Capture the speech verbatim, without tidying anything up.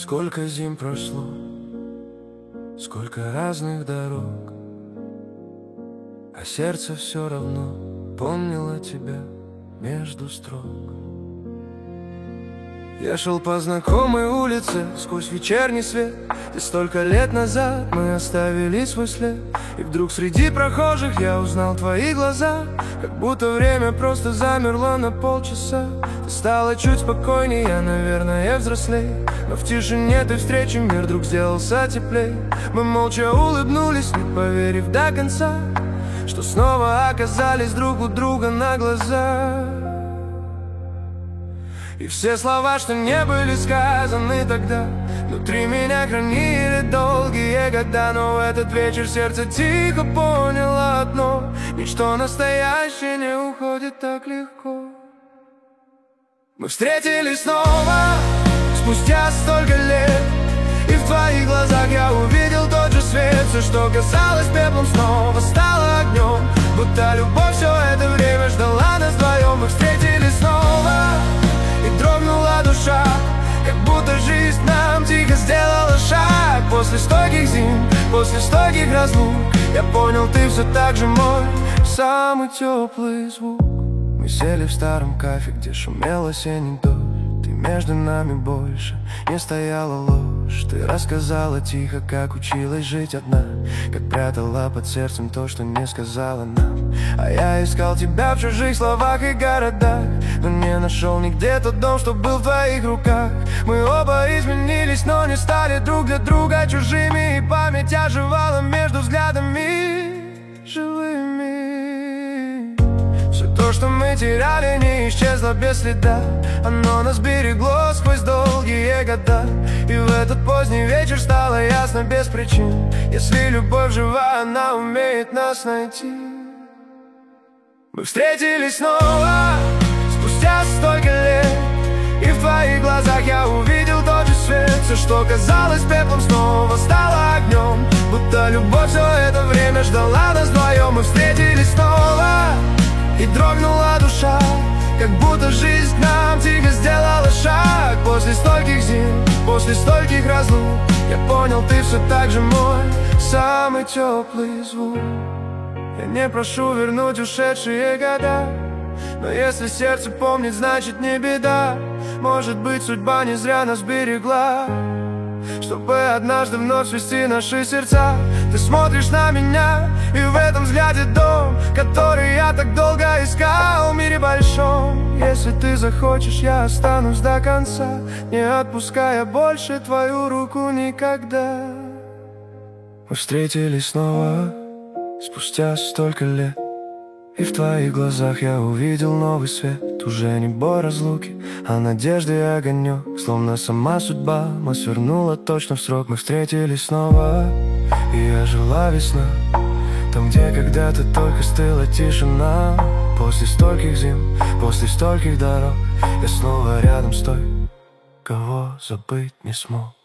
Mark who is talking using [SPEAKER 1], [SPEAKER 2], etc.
[SPEAKER 1] Сколько зим прошло, сколько разных дорог, а сердце все равно помнило тебя между строк. Я шел по знакомой улице сквозь вечерний свет, где столько лет назад мы оставили свой след. И вдруг среди прохожих я узнал твои глаза, как будто время просто замерло на полчаса. Ты стала чуть спокойнее, я, наверное, взрослей, но в тишине ты встречи мир вдруг сделался теплей. Мы молча улыбнулись, не поверив до конца, что снова оказались друг у друга на глаза. И все слова, что не были сказаны тогда, внутри меня хранили долгие года. Но в этот вечер сердце тихо поняло одно: ничто настоящее не уходит так легко. Мы встретились снова, спустя столько лет, и в твоих глазах я увидел тот же свет. Все, что казалось пеплом, снова стало огнем, будто любовь все это время ждала нас вдвоем. Мы встретились снова, и дрогнула душа, как будто жизнь нам тихо сделала шаг. После стольких зим, после стольких разлук, я понял, ты все так же мой самый теплый звук. Мы сели в старом кафе, где шумел осенний дождь. Ты между нами больше не стояла ложь. Ты рассказала тихо, как училась жить одна, как прятала под сердцем то, что не сказала нам. А я искал тебя в чужих словах и городах, но не нашел нигде тот дом, что был в твоих руках. Мы оба изменились, но не стали друг для друга чужими, и память оживала между взглядами живыми. Все то, что мы теряли, не исчезло без следа, оно нас берегло сквозь долгие года. И в этот поздний вечер стало ясно без причин: если любовь жива, она умеет нас найти. Мы встретились снова, спустя столько лет, и в твоих глазах я увидел тот же свет. Все, что казалось пеплом, снова стало огнем, будто любовь все это время ждала нас вдвоем. Мы встретились снова, и дрогнула душа, как будто жизнь к нам тихо сделала шаг. После стольких зим, после стольких разлук, я понял, ты все так же мой самый теплый звук. Я не прошу вернуть ушедшие года, но если сердце помнит, значит не беда. Может быть, судьба не зря нас берегла, чтобы однажды вновь свести наши сердца. Ты смотришь на меня, и в этом взгляде дом, который я так долго искал в мире большом. Если ты захочешь, я останусь до конца, не отпуская больше твою руку никогда. Мы встретились снова, спустя столько лет, и в твоих глазах я увидел новый свет. Уже не бой разлуки, а надежды и огонек, словно сама судьба мы свернула точно в срок. Мы встретились снова, и ожила весна, там, где когда-то только стыла тишина. После стольких зим, после стольких дорог, я снова рядом с той, кого забыть не смог.